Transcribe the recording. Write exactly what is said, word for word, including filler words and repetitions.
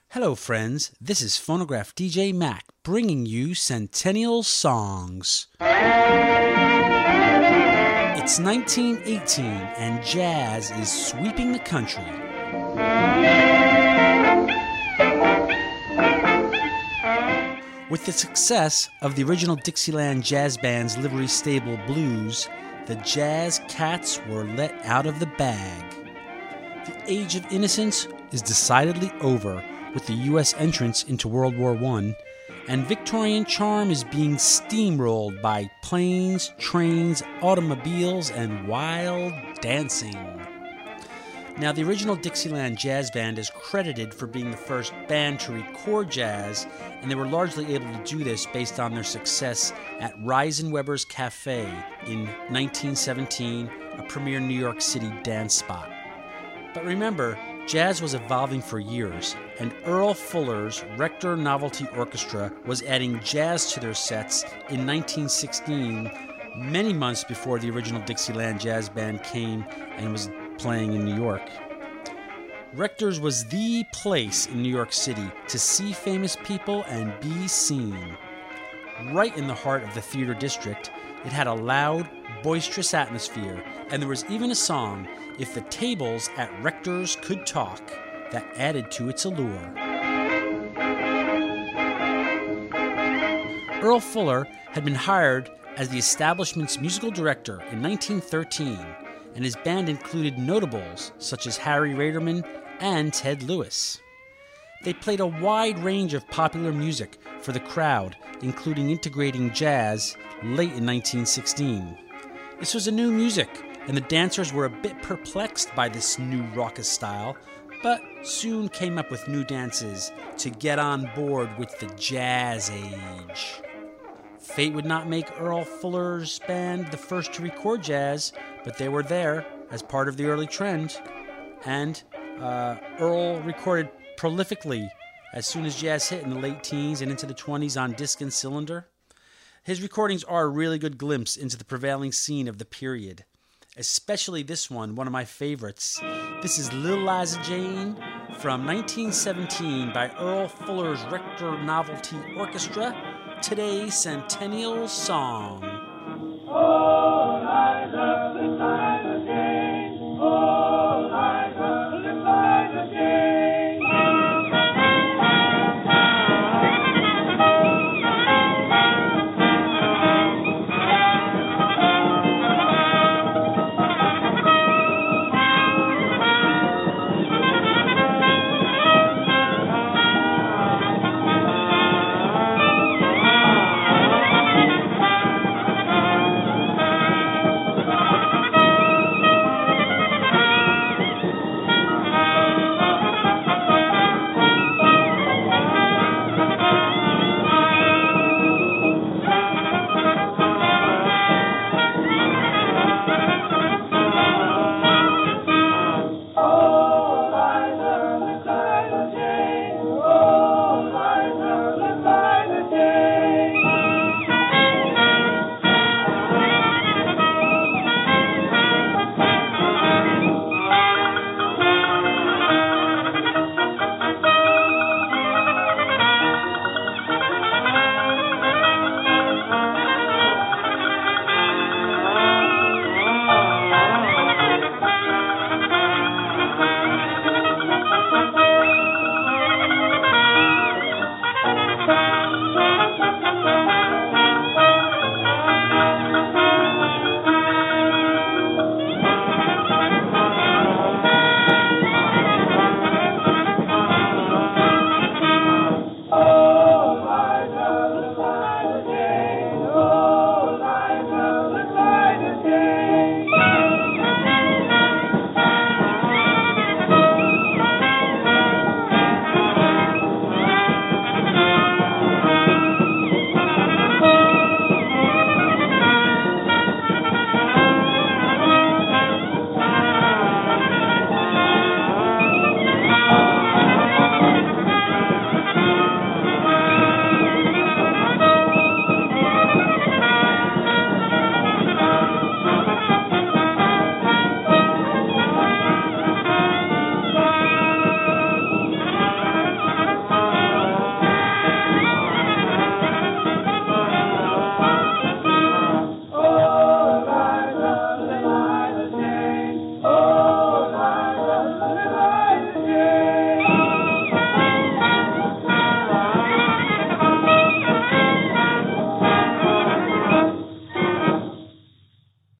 Hello, friends. This is Phonograph D J Mac bringing you Centennial Songs. It's nineteen eighteen and jazz is sweeping the country. With the success of the original Dixieland Jazz Band's Livery Stable Blues, the Jazz Cats were let out of the bag. The age of innocence is decidedly over with the U S entrance into World War One, and Victorian charm is being steamrolled by planes, trains, automobiles, and wild dancing. Now, the original Dixieland Jazz Band is credited for being the first band to record jazz, and they were largely able to do this based on their success at Reisenweber's Cafe in nineteen seventeen, a premier New York City dance spot. But remember, jazz was evolving for years, and Earl Fuller's Rector Novelty Orchestra was adding jazz to their sets in nineteen sixteen, many months before the original Dixieland Jazz Band came and was playing in New York. Rector's was the place in New York City to see famous people and be seen. Right in the heart of the theater district, it had a loud, boisterous atmosphere, and there was even a song, "If the Tables at Rector's Could Talk," that added to its allure. Earl Fuller had been hired as the establishment's musical director in nineteen thirteen, and his band included notables such as Harry Raderman and Ted Lewis. They played a wide range of popular music for the crowd, including integrating jazz late in nineteen sixteen. This was a new music, and the dancers were a bit perplexed by this new raucous style, but soon came up with new dances to get on board with the jazz age. Fate would not make Earl Fuller's band the first to record jazz, but they were there as part of the early trend. And uh, Earl recorded prolifically as soon as jazz hit in the late teens and into the twenties on disc and cylinder. His recordings are a really good glimpse into the prevailing scene of the period, especially this one, one of my favorites. This is Little Liza Jane from nineteen seventeen by Earl Fuller's Rector Novelty Orchestra, today's Centennial Song.